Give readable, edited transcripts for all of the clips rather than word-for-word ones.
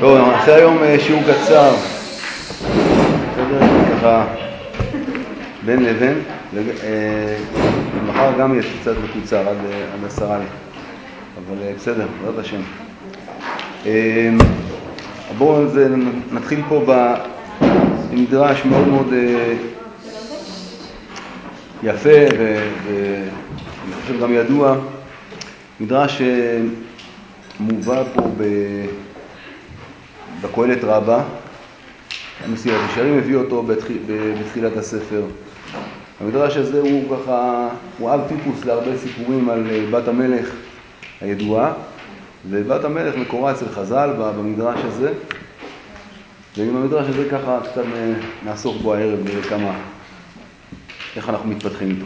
טוב, נעשה היום שיעור קצר, בסדר? ככה בין לבין, ומחר גם יהיה קצת מקוצר עד 10, אבל בסדר, בעזרת השם. בואו נתחיל פה במדרש מאוד מאוד יפה ואני חושב גם ידוע, מדרש מובא פה בקהלת רבה. המסילת ישרים הביא אותו בתחילת הספר. המדרש הזה הוא ככה, הוא אב טיפוס להרבה סיפורים על בת המלך הידועה, ובת המלך מקורה אצל חז"ל במדרש הזה, ועם המדרש הזה ככה קצת נעסוק בו הערב כמה, איך אנחנו מתפתחים איתו.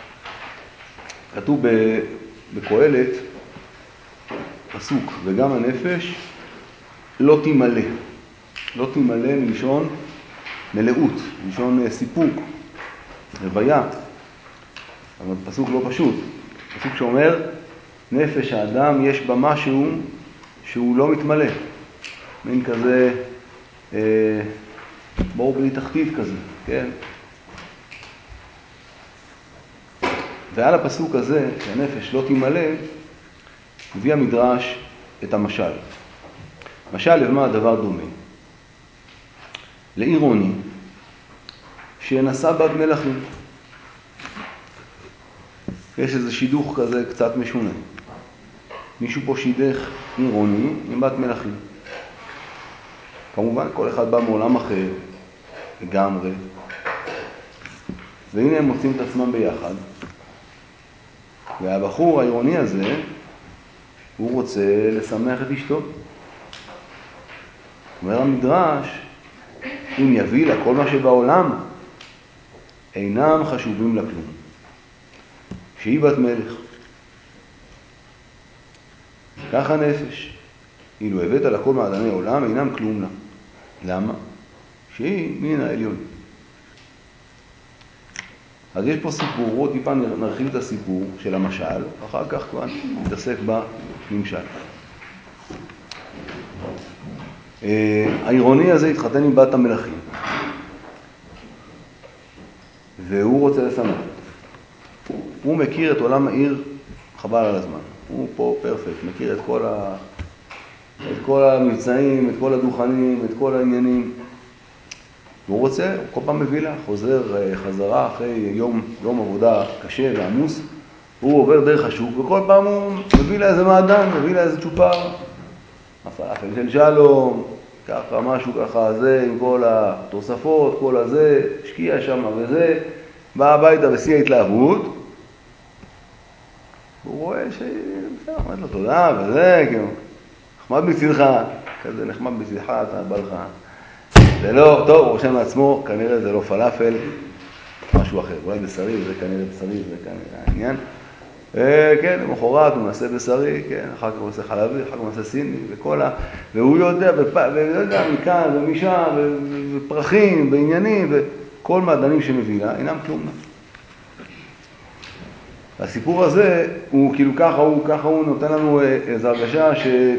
כתוב בקהלת פסוק, וגם הנפש לא תמלא. לא תמלא מלשון מלאות, מלשון סיפוק, רוויה. אבל פסוק לא פשוט. פסוק שאומר, נפש האדם יש בה משהו שהוא לא מתמלא. מין כזה, בור בלי תחתית כזה, כן? ועל הפסוק הזה, שהנפש לא תמלא, הביא המדרש את המשל. משל למה הדבר דומה? לעירוני שנשא בת מלכים. יש איזה שידוך כזה קצת משונה. מישהו פה שידך עירוני עם בת מלכים. כמובן כל אחד בא מעולם אחר לגמרי. והנה הם מוצאים את עצמם ביחד. והבחור העירוני הזה, הוא רוצה לשמח את אשתו. אומר המדרש, אם יביא לה כל מה שבעולם, אינם חשובים לה כלום. שהיא בת מלך. ככה נפש. אילו הבאת לה כל מעדני עולם, אינם כלום לה. למה? שהיא מן העליון. אז יש פה סיפור, בואו טיפה נרחיב את הסיפור של המשל, אחר כך כבר נתעסק בנמשל. העירוני הזה התחתן עם בת המלכים. והוא רוצה לשמח. הוא מכיר את עולם העיר חבל על הזמן. הוא פה פרפקט, מכיר את כל המבצעים, את כל הדוכנים, את כל העניינים. והוא רוצה, הוא כל פעם מביא לה, חוזר חזרה אחרי יום עבודה קשה ועמוס. הוא עובר דרך השוק וכל פעם הוא מביא לה איזה מעדן, מביא לה איזה צ'ופר. הפלאפל של שלום, ככה משהו ככה זה, עם כל התוספות, כל הזה, השקיע שם וזה. בא הביתה בשיא ההתלהבות. הוא רואה אומרת לו תודה וזה, כאילו, נחמד מצדך, כזה נחמד מצדך, אתה בא לך. זה לא, טוב, הוא רושם לעצמו, כנראה זה לא פלאפל, משהו אחר, אולי בשרי, זה כנראה בשרי, זה כנראה העניין. כן, למחרת הוא נעשה בשרי, כן, אחר כך הוא עושה חלבי, אחר כך הוא נעשה סיני, והוא יודע, מכאן ומשם, ופרחים, ועניינים, וכל מעדנים שמביא לה, אינם כלום. הסיפור הזה, הוא כאילו ככה הוא נותן לנו איזו הרגשה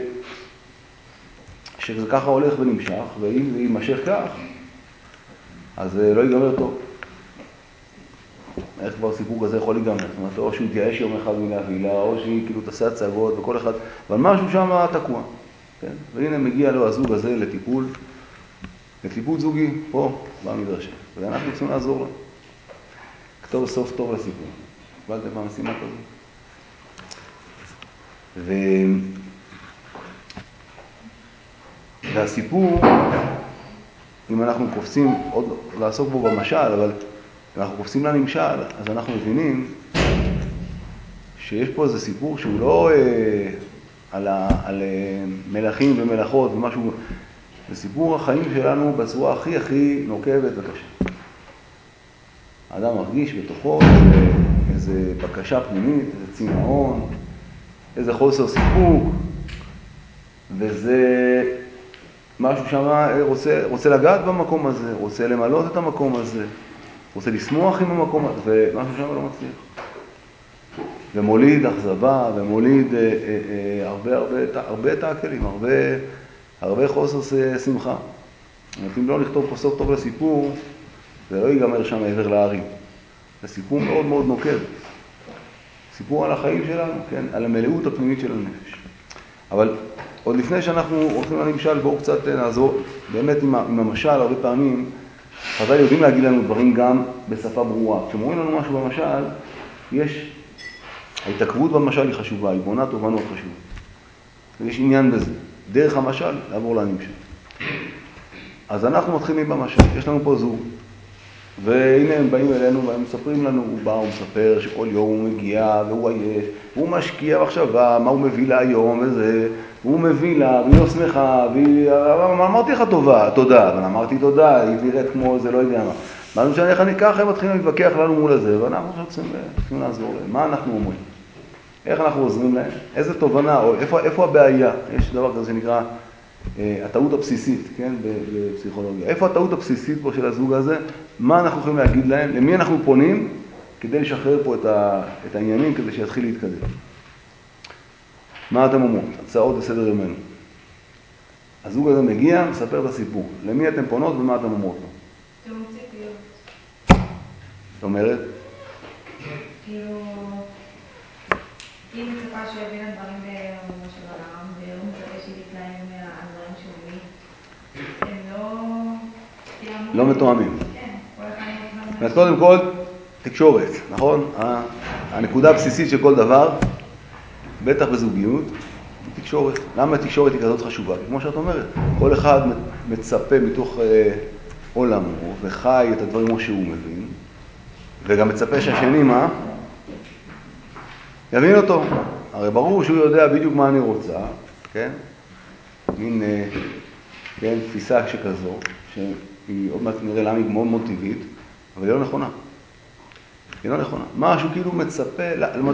שזה ככה הולך ונמשך, ואם זה יימשך כך, אז לא ייגמר טוב. איך כבר סיפור כזה יכול להיגמר? זאת אומרת, או שהוא יתייאש יום אחד מלהביא לה, או שהיא כאילו תעשה הצגות וכל אחד, אבל משהו שם תקוע. כן? והנה מגיע לו הזוג הזה לטיפול זוגי, פה, במדרשה. ואנחנו צריכים לעזור לו. כתוב סוף טוב לסיפור. קיבלתם פעם משימה כזאת. והסיפור, אם אנחנו קופצים עוד לעסוק בו במשל, אבל אם אנחנו קופצים לנמשל, אז אנחנו מבינים שיש פה איזה סיפור שהוא לא על מלכים ומלכות ומשהו, זה סיפור החיים שלנו בצורה הכי נוקבת וקשה. האדם מרגיש בתוכו איזה בקשה פנימית, איזה צמאון, איזה חוסר סיפוק, וזה משהו שם רוצה לגעת במקום הזה, רוצה למלות את המקום הזה, רוצה לשמוח עם המקום הזה, ומשהו שם לא מצליח. ומוליד אכזבה, ומוליד הרבה תעקלים, הרבה חוסר שמחה. אם לא נכתוב פה סוף טוב לסיפור, זה לא ייגמר שם מעבר להרים. זה סיפור מאוד מאוד נוקב. סיפור על החיים שלנו, כן? על המלאות הפנימית של הנפש. אבל עוד לפני שאנחנו הולכים לנמשל, בואו קצת נעזור. באמת עם המשל, הרבה פעמים, חז"ל יודעים להגיד לנו דברים גם בשפה ברורה. כשאומרים לנו משהו במשל, יש... ההתעכבות במשל היא חשובה, היא בונה תובנות חשובות. ויש עניין בזה. דרך המשל, לעבור לנמשל. אז אנחנו מתחילים במשל. יש לנו פה זוג. והנה הם באים אלינו והם מספרים לנו, הוא בא, הוא מספר שכל יום הוא מגיע והוא עייף, והוא משקיע מחשבה, מה הוא מביא לה היום וזה, והוא מביא לה, והיא לא שמחה, אמרתי לך תודה, אבל אמרתי תודה, היא נראית כמו זה, לא יודע מה. מה זה משנה איך אני ככה, הם מתחילים להתווכח לנו מול הזה, ואנחנו עכשיו צריכים לעזור להם. מה אנחנו אומרים? איך אנחנו עוזרים להם? איזה תובנה, או איפה הבעיה? יש דבר כזה שנקרא הטעות הבסיסית, כן, בפסיכולוגיה. איפה הטעות הבסיסית פה של הזוג הזה? מה אנחנו יכולים להגיד להם? למי אנחנו פונים כדי לשחרר פה את העניינים, כדי שיתחיל להתקדם? מה אתם אומרות? הצעות לסדר יומנו. הזוג הזה מגיע, מספר את הסיפור. למי אתם פונות ומה אתם אומרות לו? תאום ציפיות. זאת אומרת? כאילו, היא מצפה שיבין הדברים באמונה של העולם, והוא מצפה שיתלהם מהדברים שלי. הם לא מתואמים. כן, כל אחד אז קודם כל, תקשורת, נכון? הנקודה הבסיסית של כל דבר, בטח בזוגיות, היא תקשורת. למה התקשורת היא כזאת חשובה? כמו שאת אומרת, כל אחד מצפה מתוך עולמו וחי את הדברים כמו שהוא מבין, וגם מצפה שהשני מה? יבין אותו. הרי ברור שהוא יודע בדיוק מה אני רוצה, כן? מין כן, תפיסה שכזו, שהיא עוד מעט נראה למה היא מאוד מאוד טבעית, אבל היא לא נכונה. היא לא נכונה. משהו כאילו מצפה,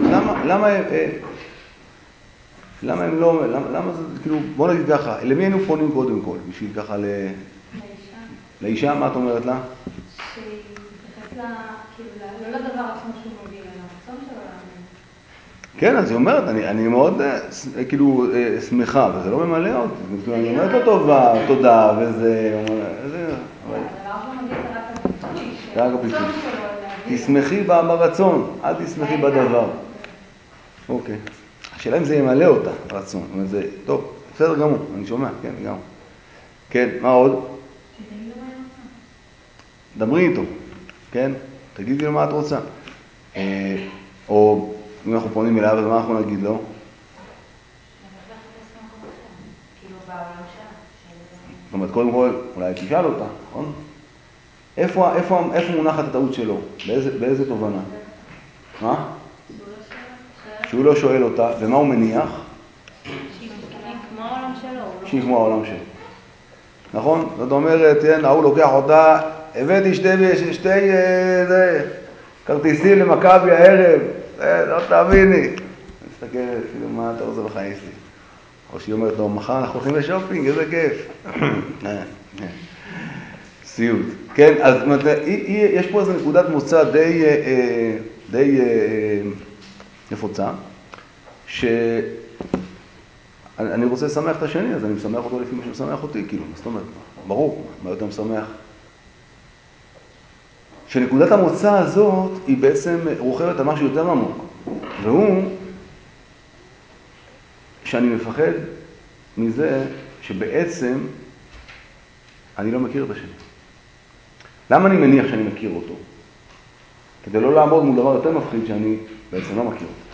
למה הם לא, למה זה, כאילו, בוא נגיד ככה, למי היינו פונים קודם כל? בשביל ככה לאישה. לאישה, מה את אומרת לה? שהיא תתייחס לה, כאילו, לא לדבר עצמו שהוא מביא, אלא הרצון שלו להאמין. כן, אז היא אומרת, אני מאוד, כאילו, שמחה, וזה לא ממלא אותי. אני אומרת לו טובה, תודה, וזה, זה, אבל... הדבר שהוא מביא זה רק הביטוי, רק הביטוי. שהרצון שלו להביא. תשמחי ברצון, אל תשמחי בדבר. אוקיי. השאלה אם זה ימלא אותה, רצון. זאת אומרת, זה, טוב, בסדר גמור, אני שומע, כן, גמור. כן, מה עוד? שתגיד לו מה היא רוצה. דברי איתו, כן? תגידי לו מה את רוצה. או אם אנחנו פונים אליו, אז מה אנחנו נגיד לו? כאילו בעולם שלה. זאת אומרת, קודם כל, אולי תשאל אותה, נכון? איפה מונחת הטעות שלו? באיזה תובנה? מה? שהוא לא שואל אותה, ומה הוא מניח? שהיא כמו העולם שלו. שהיא כמו העולם שלו. נכון? זאת אומרת, הוא לוקח אותה, הבאתי שתי כרטיסים למכבי הערב, לא תאמיני. מסתכלת, כאילו, מה אתה רוצה בחיים שלי? או שהיא אומרת, לא, מחר אנחנו הולכים לשופינג, איזה כיף. סיוט. כן, אז יש פה איזו נקודת מוצא די נפוצה, שאני רוצה לשמח את השני, אז אני משמח אותו לפי מה שמשמח אותי, כאילו, זאת אומרת, ברור, מה יותר משמח? שנקודת המוצא הזאת היא בעצם רוכבת על משהו יותר עמוק, והוא שאני מפחד מזה שבעצם אני לא מכיר את השני. למה אני מניח שאני מכיר אותו? כדי לא לעמוד מול דבר יותר מפחיד שאני בעצם לא מכיר אותו.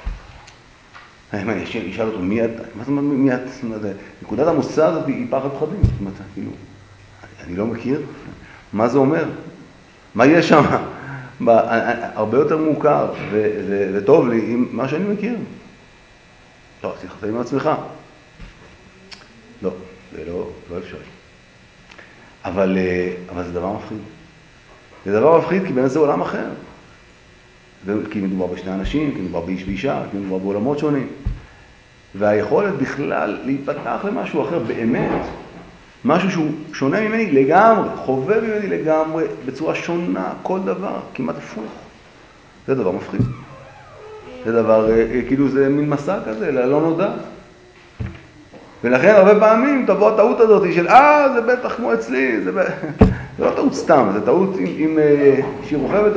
אני אשאל אותו, מי אתה? מה זאת אומרת, מי אתה? נקודת המוצא הזאת היא פחד פחדים. זאת אומרת, כאילו, אני לא מכיר? מה זה אומר? מה יש שם? הרבה יותר מוכר וטוב לי עם מה שאני מכיר. לא, שיחת עם עצמך. לא, זה לא אפשרי. אבל זה דבר מפחיד. זה דבר מפחיד כי באמת זה עולם אחר. כי מדובר בשני אנשים, כי מדובר באיש ואישה, כי מדובר בעולמות שונים. והיכולת בכלל להיפתח למשהו אחר באמת, משהו שהוא שונה ממני לגמרי, חווה ממני לגמרי, בצורה שונה, כל דבר, כמעט הפוך. זה דבר מפחיד. זה דבר, כאילו זה מין מסע כזה, לא נודע. ולכן הרבה פעמים תבוא הטעות הזאת של, זה בטח כמו אצלי, זה לא טעות סתם, זה טעות שהיא רוכבת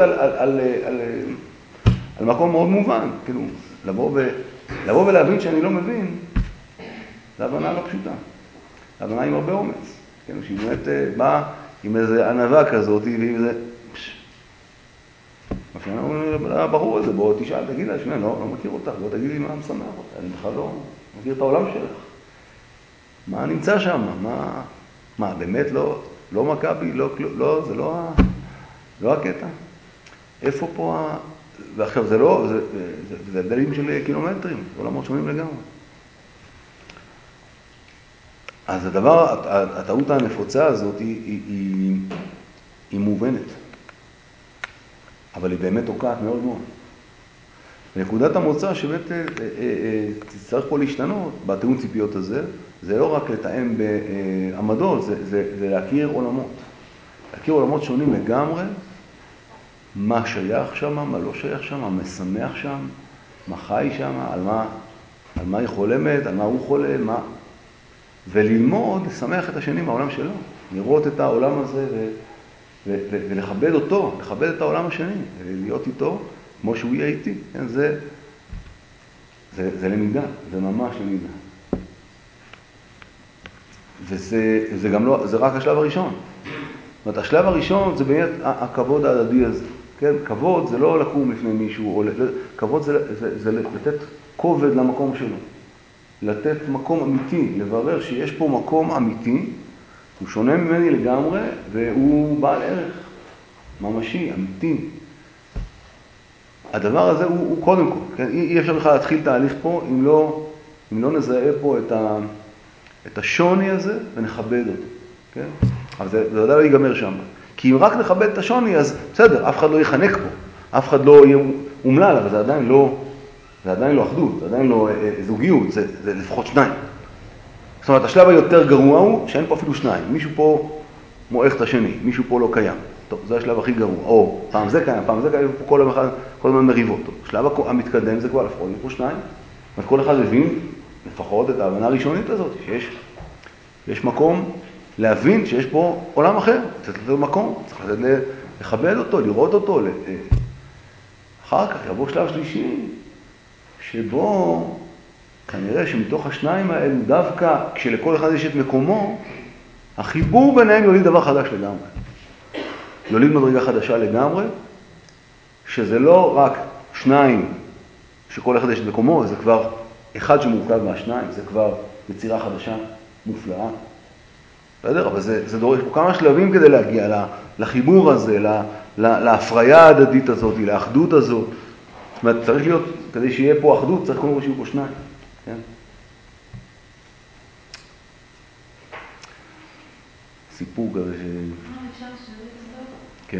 על מקום מאוד מובן. כאילו, לבוא ולהבין שאני לא מבין, זו הבנה לא פשוטה. הבנה עם הרבה אומץ. כאילו, שהיא באמת באה עם איזה ענווה כזאת, ועם איזה... ברור הזה, בוא תשאל, תגיד לה, שמע, לא מכיר אותך, בוא תגיד לי מה משמח אותך, אני בכלל לא מכיר את העולם שלך. מה נמצא שם? מה, באמת לא מכבי, לא, זה לא הקטע. איפה פה ועכשיו זה לא, זה הבדלים של קילומטרים, עולמות שונים לגמרי. אז הטעות הנפוצה הזאת היא מובנת. אבל היא באמת תוקעת מאוד מאוד. נקודת המוצא שבאמת תצטרך פה להשתנות בתיאום ציפיות הזה, זה לא רק לתאם בעמדות, זה להכיר עולמות. להכיר עולמות שונים לגמרי, מה שייך שם, מה לא שייך שם, מה משמח שם, מה חי שם, על מה היא חולמת, על מה הוא חולם, וללמוד, לשמח את השני מהעולם שלו. לראות את העולם הזה ולכבד אותו, לכבד את העולם השני, להיות איתו כמו שהוא יהיה איתי. כן, זה למידה, זה ממש למידה. וזה גם לא, זה רק השלב הראשון. זאת אומרת, השלב הראשון זה באמת הכבוד ההדדי הזה. כן, כבוד זה לא לקום לפני מישהו, כבוד זה לתת כובד למקום שלו. לתת מקום אמיתי, לברר שיש פה מקום אמיתי, הוא שונה ממני לגמרי, והוא בעל ערך ממשי, אמיתי. הדבר הזה הוא קודם כל, כן? אי אפשר בכלל להתחיל תהליך פה, אם לא נזהה פה את השוני הזה ונכבד אותו, כן? אבל זה ודאי לא ייגמר שם. כי אם רק נכבד את השוני, אז בסדר, אף אחד לא יחנק פה, אף אחד לא יהיה אומלל, אבל זה עדיין לא אחדות, זה עדיין לא זוגיות, זה לפחות שניים. זאת אומרת, השלב היותר גרוע הוא שאין פה אפילו שניים. מישהו פה מועך את השני, מישהו פה לא קיים. טוב, זה השלב הכי גרוע. או פעם זה קיים, פעם זה קיים, פה כל הזמן מריבות. השלב המתקדם זה כבר לפחות, יש פה שניים. כל אחד מבין לפחות את ההבנה הראשונית הזאת, שיש מקום להבין שיש פה עולם אחר. צריך לתת מקום, צריך לכבד אותו, לראות אותו. אחר כך יבוא שלב שלישי, שבו כנראה שמתוך השניים האלו, דווקא כשלכל אחד יש את מקומו, החיבור ביניהם יוליד דבר חדש לגמרי. יוליד מדרגה חדשה לגמרי, שזה לא רק שניים שכל אחד יש את מקומו, זה כבר אחד שמורכב מהשניים, זה כבר יצירה חדשה מופלאה. בסדר? אבל זה דורש פה כמה שלבים כדי להגיע לחיבור הזה, להפריה ההדדית הזאת, לאחדות הזאת. זאת אומרת, צריך להיות, כדי שיהיה פה אחדות, צריך קודם כל שיהיו פה שניים. כן? סיפור כזה ש... אפשר לשאול את זה? כן.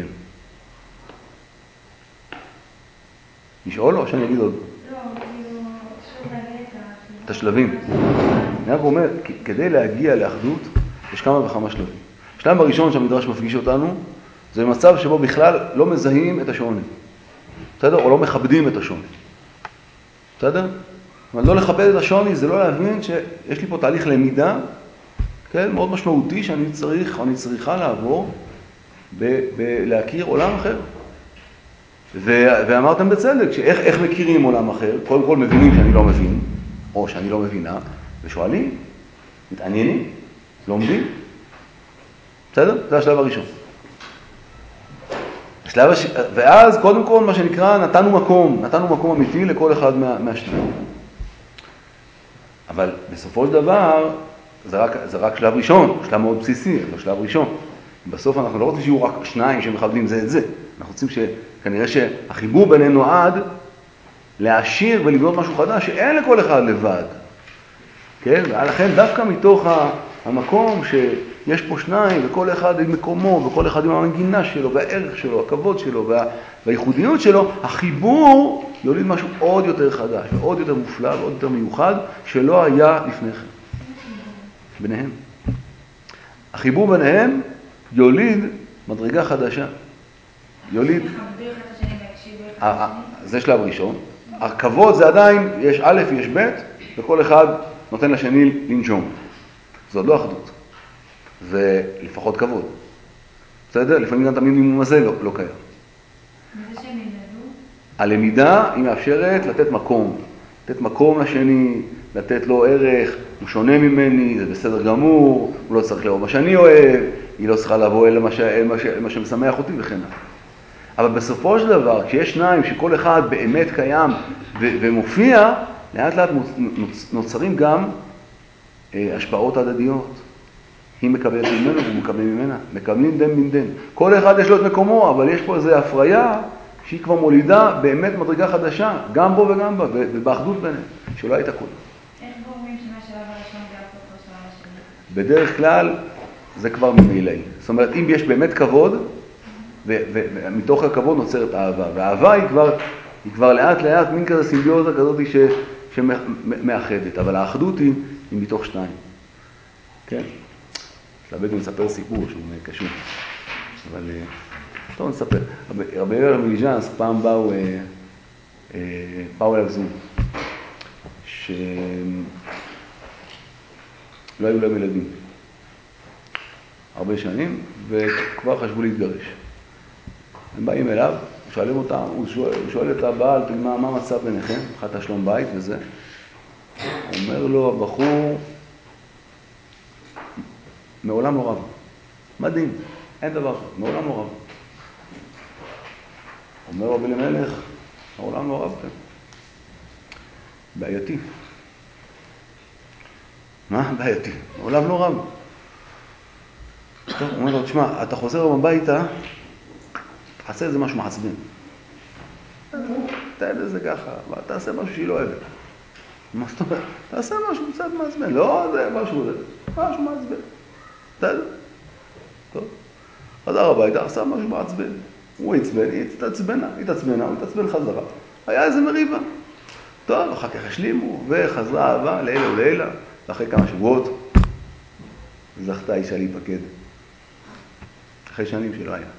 לשאול או שאני אגיד עוד? לא, כאילו, שוב להגיד את השלבים. אני רק אומר, כדי להגיע לאחדות, יש כמה וכמה שלבים. השלב הראשון שהמדרש מפגיש אותנו, זה מצב שבו בכלל לא מזהים את השוני. בסדר? או לא מכבדים את השוני. בסדר? אבל לא לכבד את השוני זה לא להבין שיש לי פה תהליך למידה, כן? מאוד משמעותי שאני צריך או אני צריכה לעבור להכיר עולם אחר. ואמרתם בצדק, שאיך מכירים עולם אחר? קודם כל מבינים שאני לא מבין, או שאני לא מבינה, ושואלים, מתעניינים, לומדים. בסדר? זה השלב הראשון. ואז קודם כל מה שנקרא נתנו מקום אמיתי לכל אחד מהשניים. אבל בסופו של דבר זה רק שלב ראשון, שלב מאוד בסיסי, אבל שלב ראשון. בסוף אנחנו לא רוצים שיהיו רק שניים שמכבדים זה את זה. אנחנו רוצים שכנראה שהחיבור בינינו נועד להעשיר ולבנות משהו חדש שאין לכל אחד לבד. כן? ולכן דווקא מתוך המקום שיש פה שניים וכל אחד עם מקומו וכל אחד עם המנגינה שלו והערך שלו, הכבוד שלו והייחודיות שלו, החיבור יוליד משהו עוד יותר חדש ועוד יותר מופלא ועוד יותר מיוחד שלא היה לפני כן. ביניהם. החיבור ביניהם יוליד מדרגה חדשה. יוליד... זה שלב ראשון. הכבוד זה עדיין, יש א', יש ב', וכל אחד נותן לשני לנשום. זאת לא אחדות. זה לפחות כבוד. בסדר? לפעמים גם את המינימום הזה לא קיים. מזה שהם ילמדו? הלמידה היא מאפשרת לתת מקום. לתת מקום לשני, לתת לו ערך, הוא שונה ממני, זה בסדר גמור, הוא לא צריך לאהוב מה שאני אוהב, היא לא צריכה לבוא אל מה שמשמח אותי וכן הלאה. אבל בסופו של דבר, כשיש שניים שכל אחד באמת קיים ומופיע, לאט לאט נוצרים גם השפעות הדדיות. היא מקבלת ממנו והוא מקבל ממנה. מקבלים דן בין דן. כל אחד יש לו את מקומו, אבל יש פה איזו הפריה שהיא כבר מולידה באמת מדרגה חדשה, גם בו וגם בה, ובאחדות ביניהם, שלא הייתה קודם. איך גורמים שמהשלב הראשון יהפוך לשלב השני? בדרך כלל זה כבר ממילאי. זאת אומרת, אם יש באמת כבוד, ומתוך הכבוד נוצרת אהבה. והאהבה היא כבר לאט לאט מין כזה סימביוזה כזאת שמאחדת. אבל האחדות היא מתוך שניים. כן? שלבית נספר סיפור שהוא קשור. אבל טוב נספר. רבי אליהו מליז'נסק פעם באו אליו זוג. שלא היו להם ילדים. הרבה שנים, וכבר חשבו להתגרש. הם באים אליו, שואלים אותם, הוא שואל את הבעל, מה המצב ביניכם? אחת שלום בית וזה. הוא אומר לו, הבחור מעולם לא רב. מדהים, אין דבר, מעולם לא רב. אומר רבי אלימלך, מעולם לא רבתם. בעייתי. מה? בעייתי. מעולם לא רב. טוב, הוא אומר לו, תשמע, אתה חוזר הביתה, תעשה איזה משהו מעצבן. תן לזה ככה, תעשה משהו שהיא לא אוהבת. מה זאת אומרת? תעשה משהו קצת מעצבן. לא, זה משהו מעצבן. בסדר? טוב. חזר הביתה, עשה משהו מעצבן. הוא עצבן, היא התעצבנה, הוא התעצבן חזרה. היה איזה מריבה. טוב, אחר כך השלימו, וחזרה אהבה לילה ולילה, ואחרי כמה שבועות זכתה אישה להיפקד. אחרי שנים שלא היה.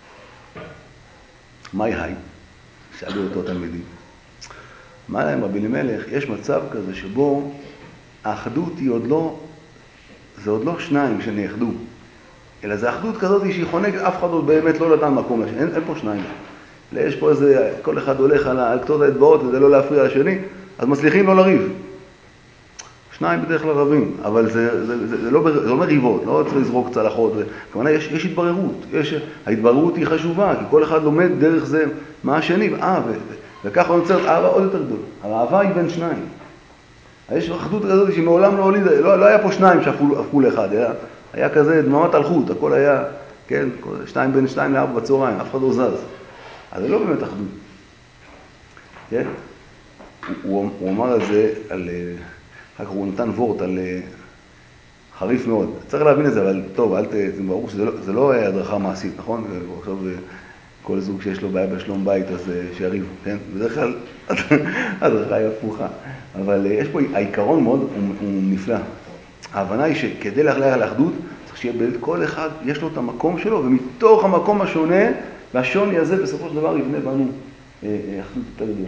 מה היא? שאלו אותו תלמידים. מה להם רבי אלימלך? יש מצב כזה שבו האחדות היא זה עוד לא שניים שנאחדו, אלא זה אחדות כזאת שהיא חונקת, אף אחד עוד באמת לא נתן מקום לשני, אין פה שניים. יש פה איזה, כל אחד הולך על קצות האצבעות וזה לא להפריע לשני, אז מצליחים לא לריב. שניים בדרך כלל רבים, אבל זה לא מריבות, לא צריך לזרוק צלחות. כמובן, יש התבררות. ההתבררות היא חשובה, כי כל אחד לומד דרך זה מה השני, וככה נוצרת אהבה עוד יותר גדולה. האהבה היא בין שניים. יש אחדות כזאת שמעולם לא הולידה, לא היה פה שניים שהפכו לאחד, היה כזה דממת הלכות, הכל היה, כן, 2 בין 2 ל4 בצהריים, אף אחד לא זז. אז זה לא באמת אחדות. כן? הוא אמר על זה, אחר כך הוא נתן וורט על חריף מאוד. צריך להבין את זה, אבל טוב, זה ברור שזה לא הדרכה מעשית, נכון? עכשיו כל זוג שיש לו בעיה בשלום בית, אז שיריבו, כן? בדרך כלל הדרכה היא הפוכה. אבל יש פה, העיקרון מאוד הוא נפלא. ההבנה היא שכדי להגיע לאחדות, צריך שיהיה כל אחד, יש לו את המקום שלו, ומתוך המקום השונה, והשוני הזה בסופו של דבר יבנה בנו אחדות יותר גדולה.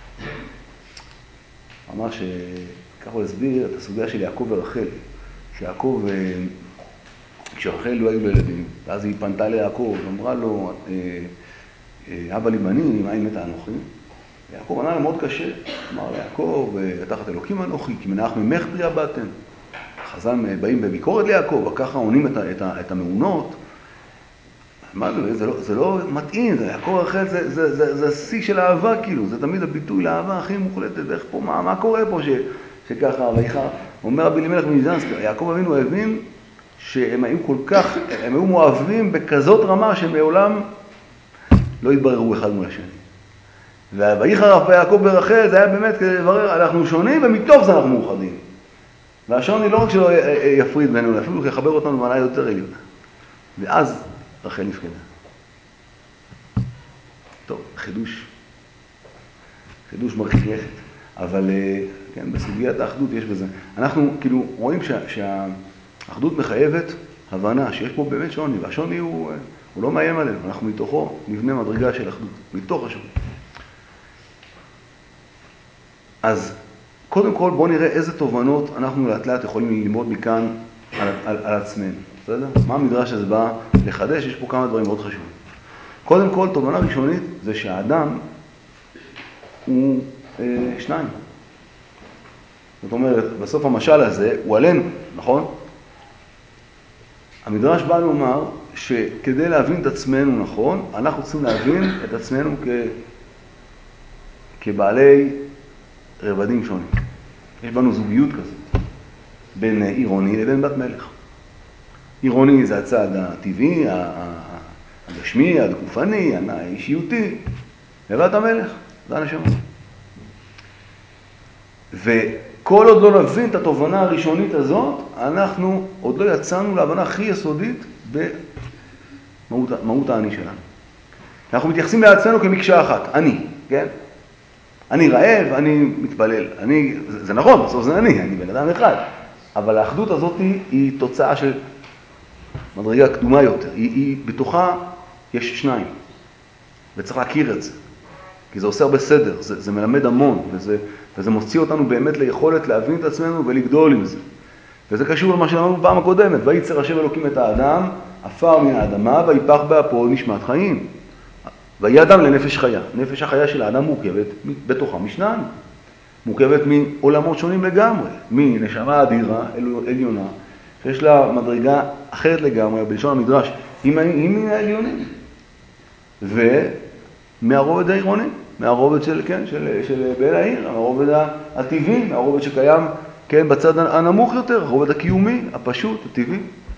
אמר ככה הוא הסביר את הסוגיה של יעקב ורחל. שיעקב, כשרחל לא היו לו ילדים, ואז היא פנתה ליעקב, ואמרה לו, אבא לי בנים, מאין מתה אנוכי? יעקב ענה לה מאוד קשה, אמר ליעקב, תחת אלוקים אנוכי, כי מנח ממך פריה באתם. חז"ל באים בביקורת ליעקב, וככה עונים את המעונות. מה זה לא מתאים, יעקב ורחל זה השיא של האהבה כאילו, זה תמיד הביטוי לאהבה הכי מוחלטת, ואיך פה, מה קורה פה שככה, אומר רבי אלימלך מליז'נסק, יעקב אבינו הבין שהם היו הם היו מואבים בכזאת רמה שמעולם לא התבררו אחד מול השני. ויחרף ביעקב ורחל, זה היה באמת כדי לברר, אנחנו שונים ומתוך זה אנחנו מאוחדים. והשוני לא רק שלא יפריד בינינו, אפילו יחבר אותנו במעלה יותר עליונה. ואז רחל נפקדה. טוב, חידוש מרחיק לכת. אבל כן, בסוגיית האחדות יש בזה. אנחנו כאילו רואים שהאחדות מחייבת הבנה שיש פה באמת שוני, והשוני הוא לא מאיים עלינו. אנחנו מתוכו נבנה מדרגה של אחדות, מתוך השוני. אז קודם כל בואו נראה איזה תובנות אנחנו לאט לאט יכולים ללמוד מכאן על עצמנו. בסדר? מה המדרש הזה בא לחדש? יש פה כמה דברים מאוד חשובים. קודם כל, תובנה ראשונית זה שהאדם הוא שניים. זאת אומרת, בסוף המשל הזה הוא עלינו, נכון? המדרש בא לומר שכדי להבין את עצמנו נכון, אנחנו צריכים להבין את עצמנו כבעלי רבדים שונים. יש בנו זוגיות כזאת, בין עירוני לבין בת מלך. עירוני זה הצד הטבעי, הגשמי, הגופני, האישיותי, ובת המלך, זה הנשמה. וכל עוד לא נבין את התובנה הראשונית הזאת, אנחנו עוד לא יצאנו להבנה הכי יסודית במהות האני שלנו. אנחנו מתייחסים לעצמנו כמקשה אחת, אני, כן? אני רעב, אני מתפלל, זה נכון, בסוף זה אני בן אדם אחד. אבל האחדות הזאת היא תוצאה של מדרגה קדומה יותר. בתוכה יש שניים, וצריך להכיר את זה. כי זה עושה הרבה סדר, זה מלמד המון, וזה מוציא אותנו באמת ליכולת להבין את עצמנו ולגדול עם זה. וזה קשור למה שאמרנו פעם הקודמת, וייצר השם אלוקים את האדם, עפר מן האדמה, ויפח באפו נשמת חיים. ויהיה אדם לנפש חיה. נפש החיה של האדם מורכבת בתוכה משניים. מורכבת מעולמות שונים לגמרי, מנשמה אדירה, עליונה, שיש לה מדרגה אחרת לגמרי, בלשון המדרש, היא מן העליונים. ומהרובד העירוני, מהרובד של בעל העיר, מהרובד הטבעי, מהרובד שקיים כן, בצד הנמוך יותר, הרובד הקיומי, הפשוט, הטבעי.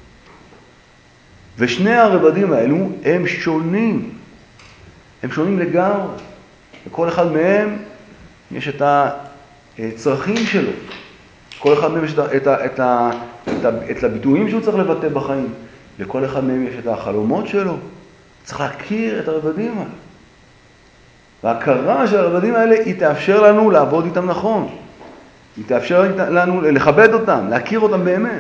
ושני הרבדים האלו הם שונים. הם שונים לגמרי. לכל אחד מהם יש את הצרכים שלו. כל אחד מהם יש את הביטויים שהוא צריך לבטא בחיים. לכל אחד מהם יש את החלומות שלו. צריך להכיר את הרבדים האלה. וההכרה של הרבדים האלה היא תאפשר לנו לעבוד איתם נכון. היא תאפשר לנו לכבד אותם, להכיר אותם באמת.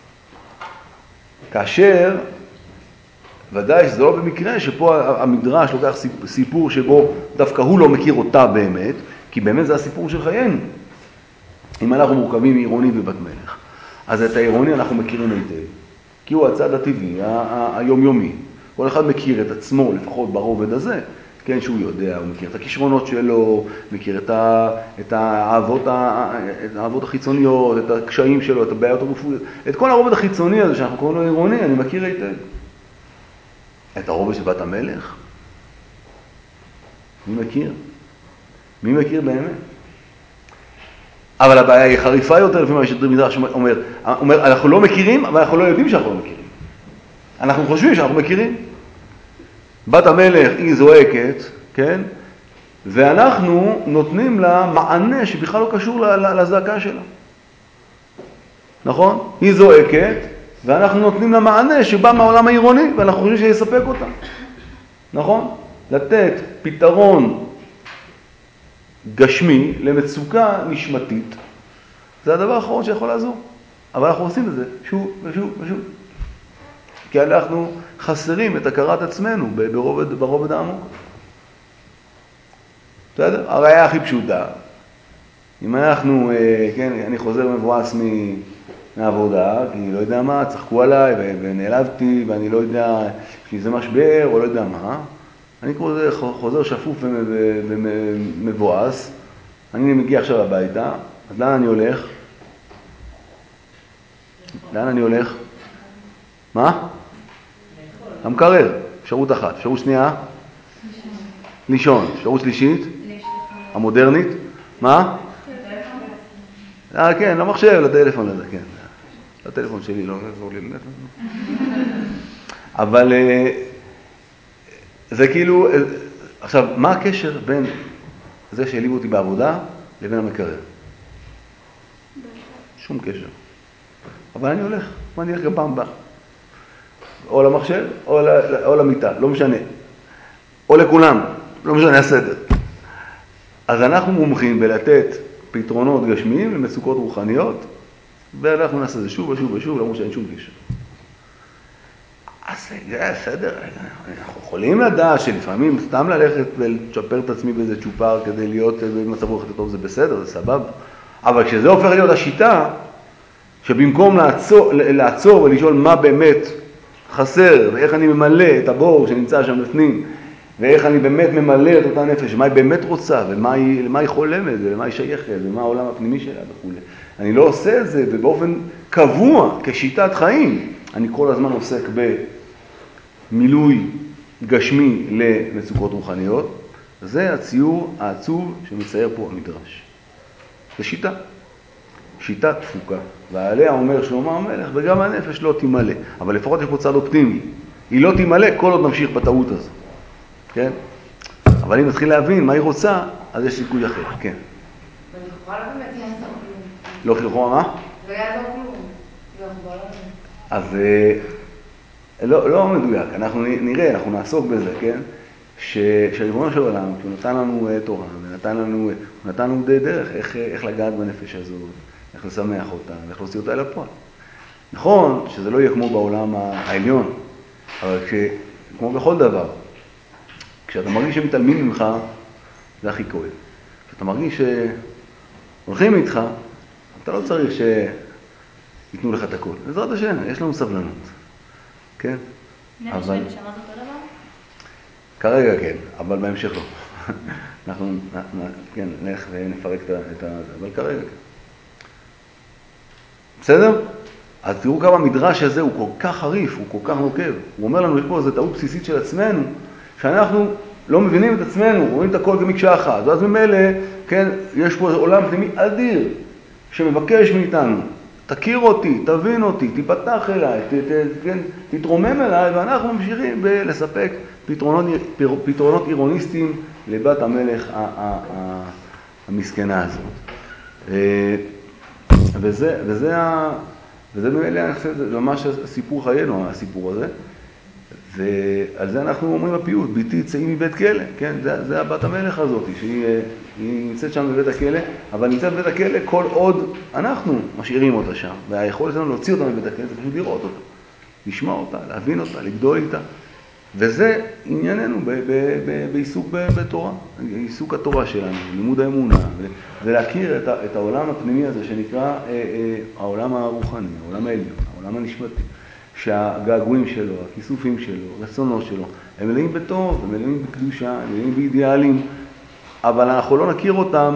כאשר, ודאי שזה לא במקרה שפה המדרש לוקח סיפור שבו דווקא הוא לא מכיר אותה באמת, כי באמת זה הסיפור של חיינו. אם אנחנו מורכבים מעירוני ובת מלך, אז את העירוני אנחנו מכירים היטב, כי הוא הצד הטבעי, היומיומי. כל אחד מכיר את עצמו, לפחות ברובד הזה, כן, שהוא יודע, הוא מכיר את הכישרונות שלו, מכיר את האהבות החיצוניות, את הקשיים שלו, את הבעיות הרפואיות, את כל הרובד החיצוני הזה שאנחנו קוראים לו עירוני, אני מכיר היטב. את הרובד של בת המלך? מי מכיר? מי מכיר באמת? אבל הבעיה היא חריפה יותר, לפי מה שמדרש אומר, אנחנו לא מכירים, אבל אנחנו לא יודעים שאנחנו לא מכירים. אנחנו חושבים שאנחנו מכירים. בת המלך היא זועקת, כן? ואנחנו נותנים לה מענה שבכלל לא קשור לזעקה שלה. נכון? היא זועקת, ואנחנו נותנים לה מענה שבא מהעולם העירוני, ואנחנו חושבים שיספק אותה. נכון? לתת פתרון גשמי למצוקה נשמתית, זה הדבר האחרון שיכול לעזור. אבל אנחנו עושים את זה שוב ושוב ושוב. כי אנחנו חסרים את הכרת עצמנו ברובד העמוק. בסדר? הראיה הכי פשוטה. אם אנחנו, כן, אני חוזר מבואס מהעבודה, כי לא יודע מה, צחקו עליי ונעלבתי, ואני לא יודע, יש לי איזה משבר או לא יודע מה. אני חוזר שפוף ומבואס, אני מגיע עכשיו הביתה, אז לאן אני הולך? לאן אני הולך? מה? המקרר, אפשרות אחת. אפשרות שנייה? לישון. אפשרות שלישית? המודרנית? מה? כן, למחשב, לטלפון הזה, כן. לטלפון שלי, לא נעזור לי באמת. אבל זה כאילו, עכשיו, מה הקשר בין זה שהעליבו אותי בעבודה לבין המקרר? שום קשר. אבל אני הולך, אני הולך גם פעם הבאה. או למחשב, או למיטה, לא משנה. או לכולם, לא משנה הסדר. אז אנחנו מומחים בלתת פתרונות גשמיים למצוקות רוחניות, ואנחנו נעשה זה שוב ושוב ושוב, למרות שאין שום קשר. אז זה בסדר, אנחנו יכולים לדעת שלפעמים סתם ללכת ולשפר את עצמי באיזה צ'ופר כדי להיות במצב רוח יותר טוב, זה בסדר, זה סבבה. אבל כשזה הופך להיות השיטה, שבמקום לעצור ולשאול מה באמת חסר, ואיך אני ממלא את הבור שנמצא שם בפנים, ואיך אני באמת ממלא את אותה נפש, ומה היא באמת רוצה, למה היא חולמת, ולמה היא שייכת, ומה העולם הפנימי שלה וכו'. אני לא עושה את זה, ובאופן קבוע, כשיטת חיים, אני כל הזמן עוסק במילוי גשמי למצוקות רוחניות. זה הציור העצוב שמצייר פה המדרש. זה שיטה. שיטת תפוקה. ועליה אומר שלמה המלך, וגם הנפש לא תימלא. אבל לפחות יש פה צד אופטימי. היא לא תימלא כל עוד נמשיך בטעות הזו. כן? אבל אם נתחיל להבין מה היא רוצה, אז יש סיכוי אחר. כן. ולכאורה לא באמת יעזור כלום. לא לכאורה מה? לא יעזור כלום. אז לא מדויק. אנחנו נראה, אנחנו נעסוק בזה, כן? שהריבונו של עולם, כשהוא נתן לנו תורה, הוא נתן לנו דרך איך לגעת בנפש הזאת, איך לשמח אותה, איך להוציא אותה אל הפועל. נכון שזה לא יהיה כמו בעולם העליון, אבל כמו בכל דבר, כשאתה מרגיש שמתעלמים ממך, זה הכי כואב. כשאתה מרגיש שהולכים איתך, אתה לא צריך שיתנו לך את הכל. בעזרת השם, יש לנו סבלנות. כן? נפש ונשמה זה אותו דבר? כרגע כן, אבל בהמשך לא. אנחנו כן, נלך ונפרק את זה, אבל כרגע כן. בסדר? אז תראו כמה המדרש הזה הוא כל כך חריף, הוא כל כך נוקב. הוא אומר לנו, יש פה איזו טעות בסיסית של עצמנו, שאנחנו לא מבינים את עצמנו, רואים את הכל כמקשה אחת. ואז ממילא, כן, יש פה עולם פנימי אדיר, שמבקש מאיתנו, תכיר אותי, תבין אותי, תיפתח אליי, תתרומם אליי, ואנחנו ממשיכים לספק פתרונות אירוניסטיים לבת המלך המסכנה הזאת. וזה ממילא, אני חושב, זה ממש סיפור חיינו, הסיפור הזה. ועל זה אנחנו אומרים בפיוט, ביתי צאי מבית כלא, כן? זה הבת המלך הזאת, שהיא נמצאת שם בבית הכלא, אבל נמצאת בבית הכלא כל עוד אנחנו משאירים אותה שם. והיכולת שלנו להוציא אותה מבית הכלא זה פשוט לראות אותה, לשמוע אותה, להבין אותה, לגדול איתה. וזה ענייננו בעיסוק בתורה, עיסוק התורה שלנו, לימוד האמונה, ולהכיר את העולם הפנימי הזה שנקרא העולם הרוחני, העולם העליון, העולם הנשמתי. שהגעגועים שלו, הכיסופים שלו, רצונות שלו, הם מלאים בטוב, הם מלאים בקדושה, הם מלאים באידיאלים, אבל אנחנו לא נכיר אותם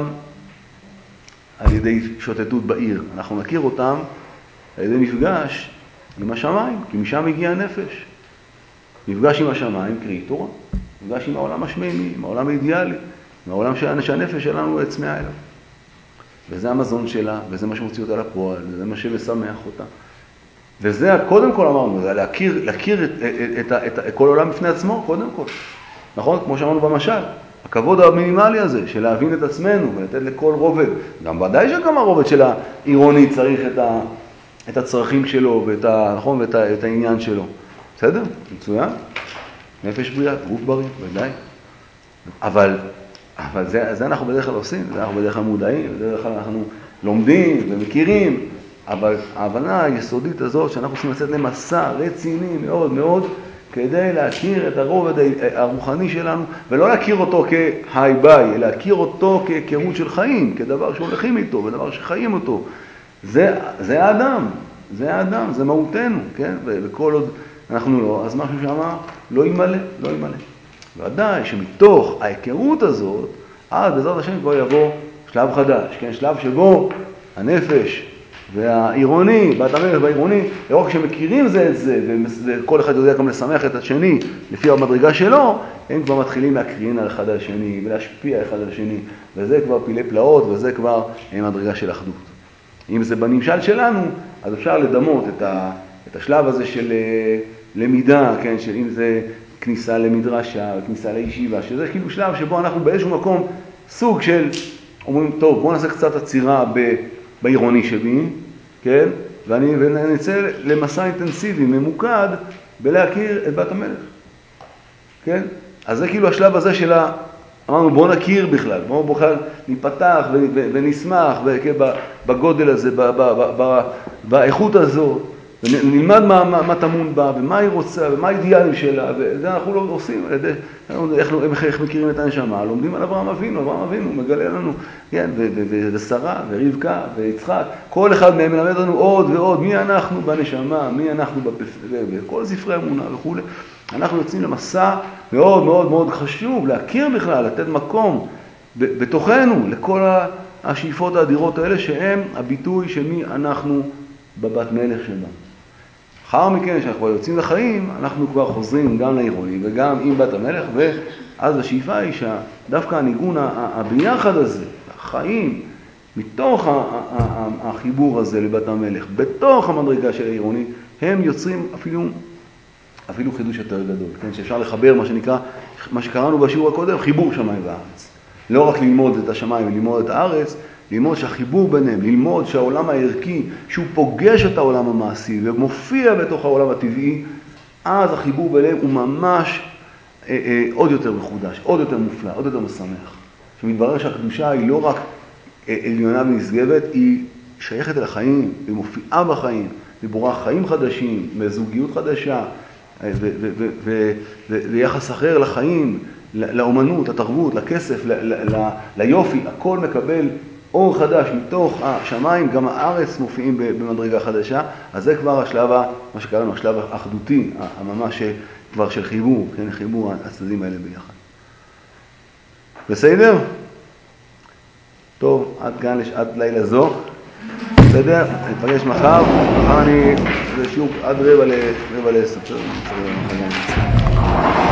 על ידי שוטטות בעיר, אנחנו נכיר אותם על ידי מפגש עם השמיים, כי משם הגיע הנפש. מפגש עם השמיים, קרי תורה, מפגש עם העולם השמימי, עם העולם האידיאלי, עם העולם שהנפש שלנו צמאה אליו. וזה המזון שלה, וזה מה שמוציא אותה לפועל, וזה מה שמשמח אותה. וזה, קודם כל אמרנו, זה להכיר את כל העולם בפני עצמו, קודם כל. נכון? כמו שאמרנו במשל, הכבוד המינימלי הזה, של להבין את עצמנו ולתת לכל רובד. גם ודאי שגם הרובד של העירוני צריך את הצרכים שלו, נכון? ואת העניין שלו. בסדר? מצוין? נפש בריאה, גוף בריא, ודאי. אבל זה אנחנו בדרך כלל עושים, זה אנחנו בדרך כלל מודעים, בדרך כלל אנחנו לומדים ומכירים, אבל ההבנה היסודית הזאת שאנחנו צריכים לצאת למסע רציני מאוד מאוד כדי להכיר את הרובד הרוחני שלנו, ולא להכיר אותו כהי ביי, אלא להכיר אותו כהיכרות של חיים, כדבר שהולכים איתו, ודבר שחיים אותו. זה האדם, זה מהותנו, כן? וכל עוד אנחנו לא, אז משהו שאמר, לא ימלא. ודאי שמתוך ההיכרות הזאת, אז בעזרת השם כבר יבוא שלב חדש, כן? שלב שבו הנפש והעירוני, בת המלך והעירוני, לא רק שמכירים זה את זה, וכל אחד יודע גם לשמח את השני לפי המדרגה שלו, הם כבר מתחילים להקרין על אחד על השני, ולהשפיע אחד על השני, וזה כבר פילי פלאות, וזה כבר מדרגה של אחדות. אם זה בנמשל שלנו, אז אפשר לדמות את השלב הזה של למידה, כן? של אם זה כניסה למדרשה, כניסה לישיבה, שזה כאילו שלב שבו אנחנו באיזשהו מקום סוג של, אומרים, טוב, בואו נעשה קצת עצירה בעירוני שבי, כן? ונצא למסע אינטנסיבי, ממוקד, בלהכיר את בת המלך. כן? אז זה כאילו השלב הזה של אמרנו, בואו נכיר בכלל, בואו בכלל ניפתח ונשמח בגודל הזה, באיכות הזאת, ונלמד מה טמון בה, ומה היא רוצה, ומה האידיאלים שלה, וזה אנחנו לא עושים, איך מכירים את הנשמה, לומדים על אברהם אבינו מגלה לנו, כן, ושרה, ורבקה, ויצחק, כל אחד מהם מלמד לנו עוד ועוד, מי אנחנו בנשמה, מי אנחנו בכל ספרי אמונה וכו'. אנחנו יוצאים למסע מאוד מאוד מאוד חשוב, להכיר בכלל, לתת מקום בתוכנו, לכל השאיפות האדירות האלה, שהם הביטוי של מי אנחנו בבת מלך שלנו. אחר מכן, כשאנחנו כבר יוצאים לחיים, אנחנו כבר חוזרים גם לעירוני וגם עם בת המלך, ואז השאיפה היא שדווקא הניגון הביחד הזה, החיים, מתוך החיבור הזה לבת המלך, בתוך המדרגה של העירוני, הם יוצרים אפילו חידוש יותר גדול, כן? שאפשר לחבר מה שנקרא, מה שקראנו בשיעור הקודם, חיבור שמיים וארץ. לא רק ללמוד את השמיים וללמוד את הארץ, ללמוד שהחיבור ביניהם, ללמוד שהעולם הערכי, שהוא פוגש את העולם המעשי ומופיע בתוך העולם הטבעי, אז החיבור ביניהם הוא ממש עוד יותר מחודש, עוד יותר מופלא, עוד יותר משמח. שמתברר שהקדושה היא לא רק עליונה ונשגבת, היא שייכת אל החיים, היא מופיעה בחיים, היא בוראה חיים חדשים, מזוגיות חדשה, ויחס אחר לחיים, לאומנות, לתרבות, לכסף, ליופי, הכל מקבל אור חדש מתוך השמיים, גם הארץ מופיעים במדרגה חדשה, אז זה כבר השלב, מה שקראנו, השלב האחדותי, הממש כבר של חיבור, כן, חיבור הצדדים האלה ביחד. בסדר? טוב, עד לילה זו. בסדר? נתפגש מחר אני, זה שיעור עד 9:45.